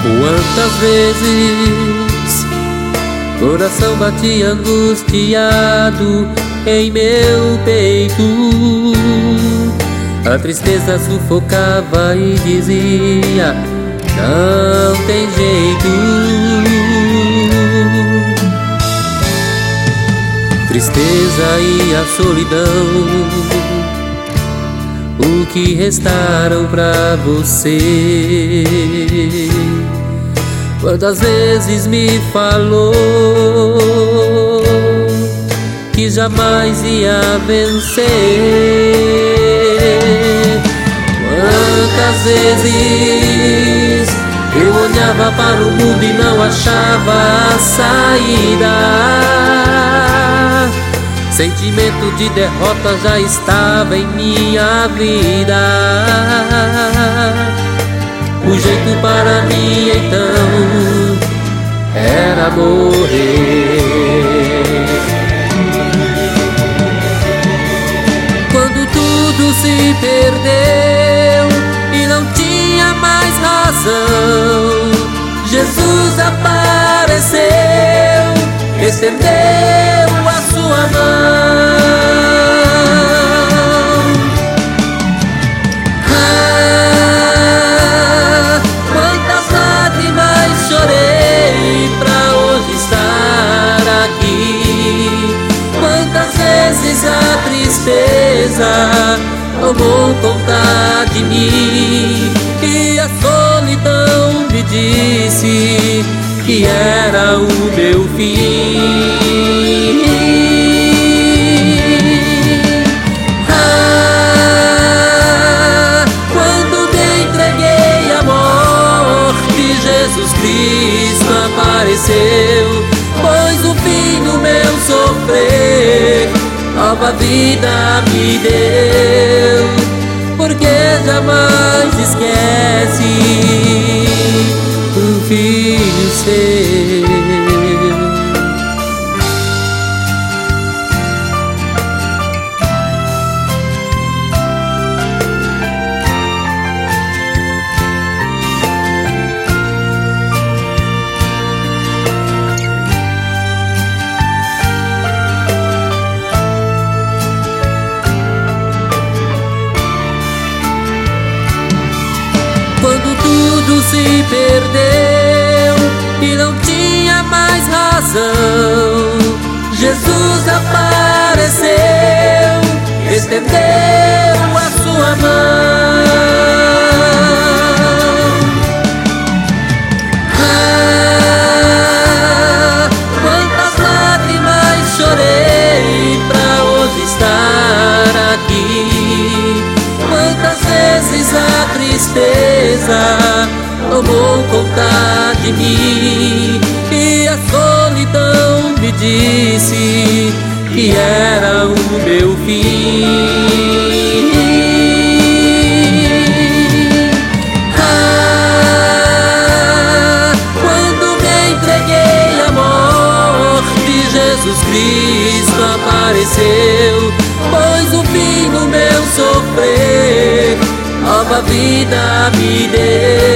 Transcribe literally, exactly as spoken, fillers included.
Quantas vezes coração batia angustiado em meu peito, a tristeza sufocava e dizia: não tem jeito. Tristeza e a solidão, o que restaram pra você? Quantas vezes me falou que jamais ia vencer? Quantas vezes eu olhava para o mundo e não achava a saída? Sentimento de derrota já estava em minha vida. O jeito para mim então era morrer. Quando tudo se perdeu e não tinha mais razão, Jesus apareceu, estendeu a sua mão. Ah, quantas lágrimas chorei pra hoje estar aqui. Quantas vezes a tristeza tomou conta de mim e a solidão me disse que era o meu fim. Ah, quando me entreguei à morte, Jesus Cristo apareceu, pôs o fim no meu sofrer, nova vida me deu, porque jamais esquece um filho seu. Quando tudo se perdeu e não tinha mais razão, Jesus apareceu, estendeu a sua mão. Ah, quantas lágrimas chorei pra hoje estar aqui. Quantas vezes a tristeza tomou conta de mim e a solidão me disse que era o meu fim. Ah, quando me entreguei à morte, Jesus Cristo apareceu, pôs o fim no meu sofrer, nova vida me deu,